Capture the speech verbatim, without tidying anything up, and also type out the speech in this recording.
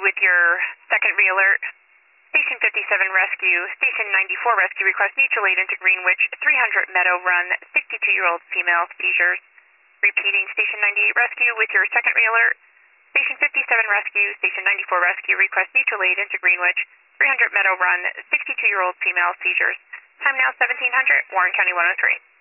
with your second re-alert. Station fifty-seven Rescue, Station ninety-four Rescue, request mutual aid into Greenwich, three hundred Meadow Run, sixty-two-year-old female, seizures. Repeating, Station ninety-eight Rescue with your second re-alert. Station fifty-seven Rescue, Station ninety-four Rescue, request mutual aid into Greenwich, three hundred Meadow Run, sixty-two-year-old female, seizures. Time now seventeen hundred, Warren County one oh three.